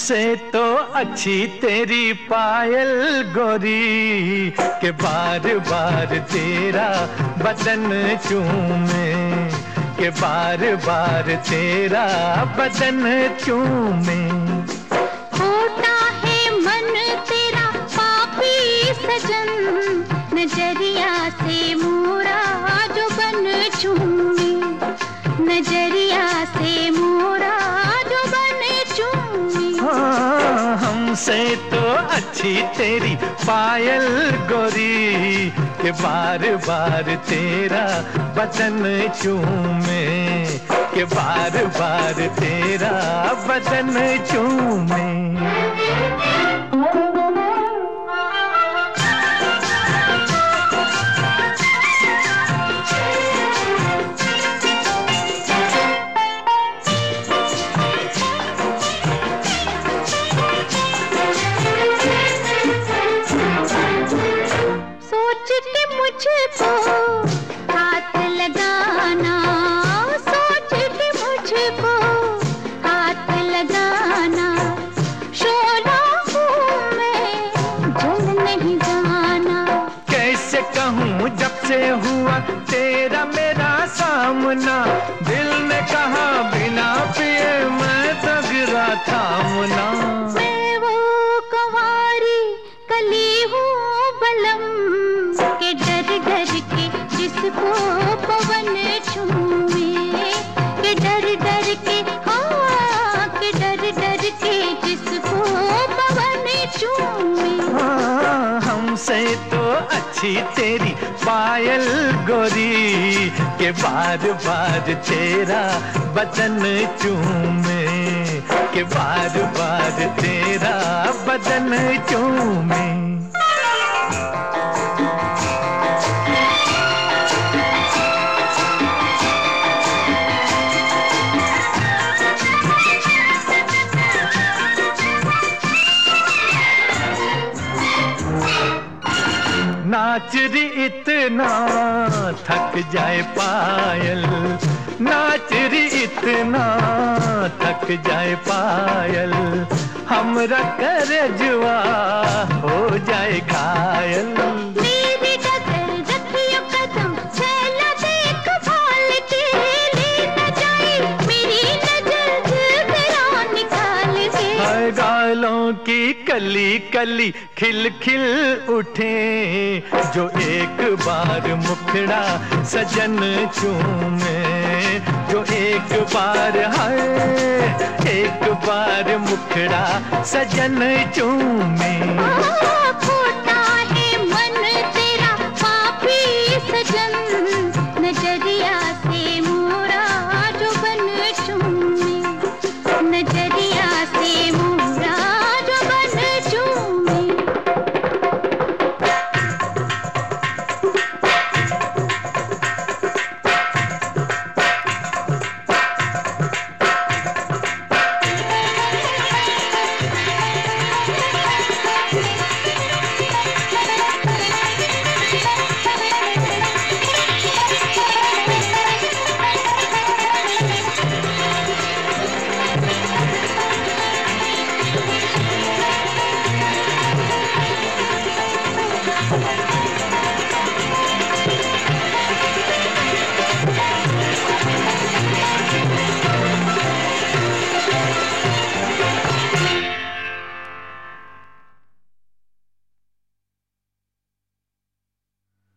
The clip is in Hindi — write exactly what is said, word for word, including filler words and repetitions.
हमसे तो अच्छी तेरी पायल गोरी के बार बार तेरा बदन चूमे, के बार बार तेरा बदन चूमे। होता है मन तेरा पापी सजन, नजरिया से मोरा जो बन चूमे, नजरिया से मोरा जो बन चूमे। हाँ, हमसे तो अच्छी तेरी पायल गोरी के बार बार तेरा बदन चूमे, के बार बार तेरा बदन चूमे। मुझको हाथ लगाना, सोच के मुझको हाथ लगाना, शोला हूँ मैं जल नहीं जाना। कैसे कहूँ जब से हुआ तेरा मेरा सामना, दिल ने कहा बिना पिए मैं तो गिरा थामना। मैं वो कुंवारी कली हूँ बलम, के डर डर के जिसको पवन छूए, के डर डर के, हाँ के डर डर के जिसको पवन छूए। हाँ, हमसे तो अच्छी तेरी पायल गोरी के बार बार तेरा बदन चूमे, के बार बार तेरा बदन चूमे। नाच री इतना थक जाए पायल, नाच री इतना थक जाए पायल, हमरा करजवा हो जाए घायल। मेरी डगर रखियो कदम, छैला देख भाल के, ले न जाए मेरी नजर तेरा निकाल के। हाय गालों की कली कली खिल खिल उठे, जो एक बार मुखड़ा सजन चूमे, जो एक बार हाय एक बार मुखड़ा सजन चूमे। खोटा